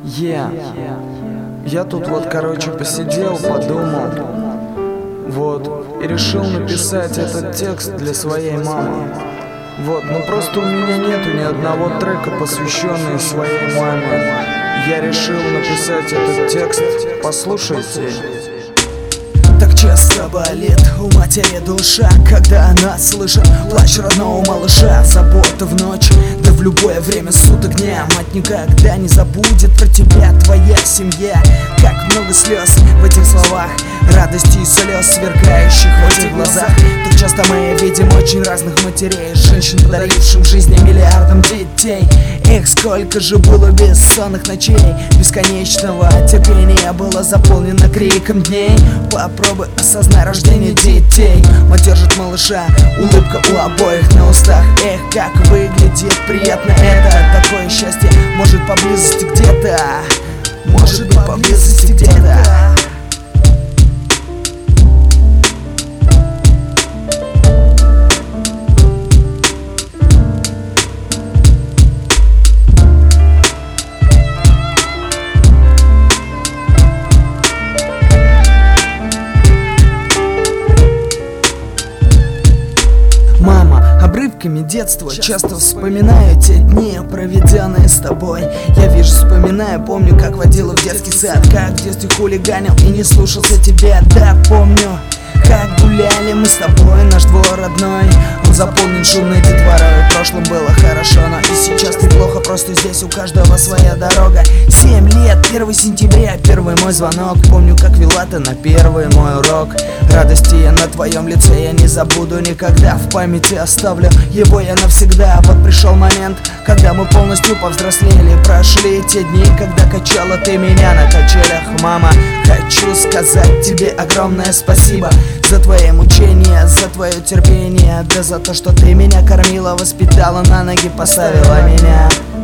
Я тут вот, короче, посидел, подумал, вот, и решил написать этот текст для своей мамы. Вот, но просто у меня нету ни одного трека, посвященного своей маме. Я решил написать этот текст, послушайте. Так часто болит у матери душа, когда она слышит плач родного малыша. Забота в ночь, да в любое время суток дня. Мать никогда не забудет про тебя, твоя семья. Как много слез в этих словах, радости и слез, сверкающих в этих глазах. Так часто мы видим очень разных матерей, женщин, подаривших жизни миллиардам детей. Эх, сколько же было бессонных ночей, бесконечного терпения было заполнено криком дней. Попробуй осознай рождение детей. Мать держит малыша, улыбка у обоих на устах. Эх, как выглядит приятно это. Такое счастье может поблизости где-то, может быть поблизости где-то. Обрывками детства часто вспоминаю те дни, проведенные с тобой. Я вижу, вспоминаю, помню, как водила в детский сад, как в детстве хулиганил и не слушался тебя. Да, помню, как гуляли мы с тобой, наш двор родной, он заполнен шумной детворой. В прошлом было хорошо, но и сейчас неплохо, просто здесь у каждого своя дорога. 7 лет, 1 сентября, первый мой звонок. Помню, как вела ты на первый мой урок. Радости я на твоем лице я не забуду никогда, в памяти оставлю его я навсегда. Вот пришел момент, когда мы полностью повзрослели. Прошли те дни, когда качала ты меня на качелях. Мама, хочу сказать тебе огромное спасибо за твои мучения, за твое терпение, да за то, что ты меня кормила, воспитала, на ноги поставила меня.